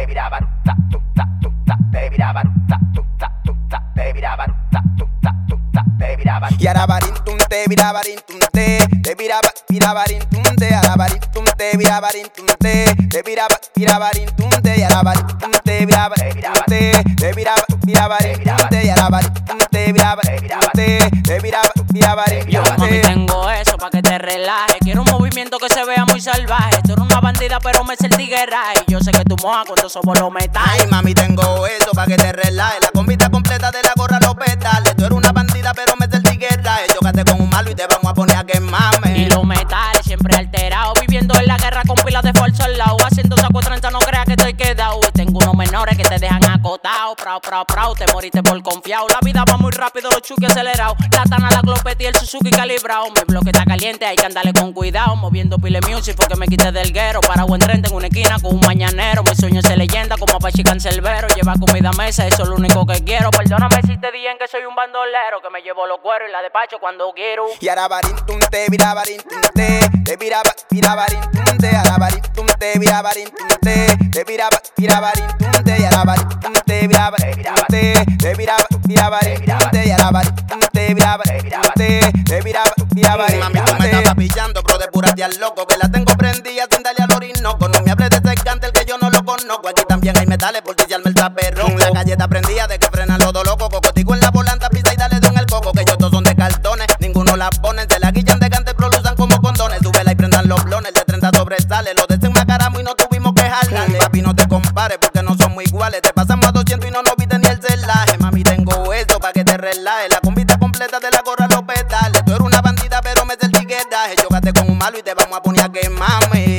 Y arabarintum te virabarintum te virabarintum te arabarintum te virabarintum te virabarintum te y arabarintum te virabarintum te virabarintum te y arabarintum te virabarintum te virabarintum. Yo, mami, tengo eso pa' que te relajes. Quiero un movimiento que se vea muy salvaje. Tú eres una bandida pero me sé el tigueraje. Y yo sé que tú mojas cuando somos los metales. Ay, mami, tengo eso pa' que te relajes. La combita completa de la gorra, los petales. Tú eres una bandida pero me sé el tigueraje. Chócate con un malo y te vamos a poner a quemarme. Y los metales siempre alterados, viviendo en la guerra con pilas de fuerza al lado. Haciendo saco 30, no creas que estoy quedado. Y tengo unos menores que te dejan acotado. Prau, te moriste por confiado. La vida va muy rápido, los chuki acelerados. La Tana, la Glopeti y el Suzuki calibrado. Mi bloque está caliente, hay que andarle con cuidado. Moviendo pile music porque me quité del guero. Para buen tren en una esquina con un mañanero. Mi sueño es ser leyenda como Apache Cancelbero. Lleva comida a mesa, eso es lo único que quiero. Perdóname si te dije que soy un bandolero, que me llevo los cueros y la despacho cuando quiero. Y arabarintum te virabarintum te virabarintum te arabarintum te virabarintum te virabarintum te y arabarintum te virabarintum te virabarintum te y arabarintum te virabarintum te virabarintum. Mami, tú me estabas pillando, bro, de pura tía loco, que la tengo prendida sin darle al orinoco. No me hables de ese cante, el que yo no lo conozco. Aquí también hay metales por ti se arma el taperrón. La galleta prendida de que frenan los dos locos. Cocotico en la volanta, pisa y dale de un el coco. Que ellos todos son de cartones, ninguno la ponen. Se la guillan de cante, pero lo usan como condones. Súbela y prendan los blones, de 30 sobresale. Los de ese macaramo y no tuvimos que jalarle. Papi, no te compares porque no somos iguales. Te pasamos a 200 y no nos viste ni el celaje. Mami, tengo eso pa' que te relajes. La combita completa de la gorra, los petales. Tú eres una bandida pero me sé el tigueraje. Chócate con un malo y te vamos a poner a quemarme.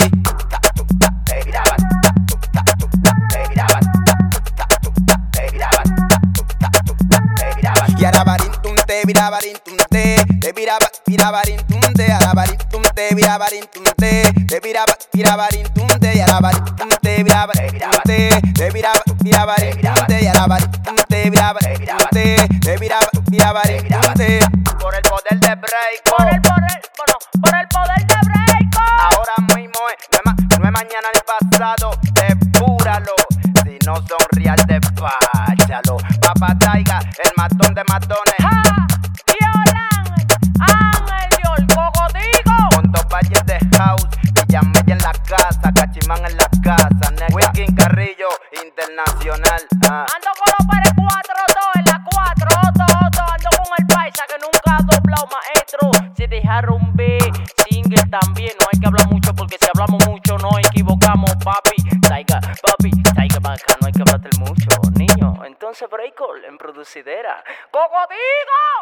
Y arabarintum te virabarintum te virabarintum te arabarintum te virabarintum te virabarintum te y arabarintum te virabarintum te virabarintum te y arabarintum te virabarintum te virabarintum. Por el poder de Breako. Por el poder de Breako. Ahora mismo no es mañana ni pasado. Depúralo. Si no son real, despáchalo. Papá Taiga, el matón de matones. ¡Ja! Ángel, el cocotico. Con dos valles de house, Villamella en la casa, Cachimán en la casa, Wilkin Carrillo, internacional. Ando con los Pérez 4-2 en la 4, ando con el paisa que nunca ha doblado maestro. Si dejaron un beat, single también. No hay que hablar mucho porque si hablamos mucho nos equivocamos, papi. Taiga, bacano, no hay que hablar mucho, niño. Entonces Breako en producidera. ¡Cocotico!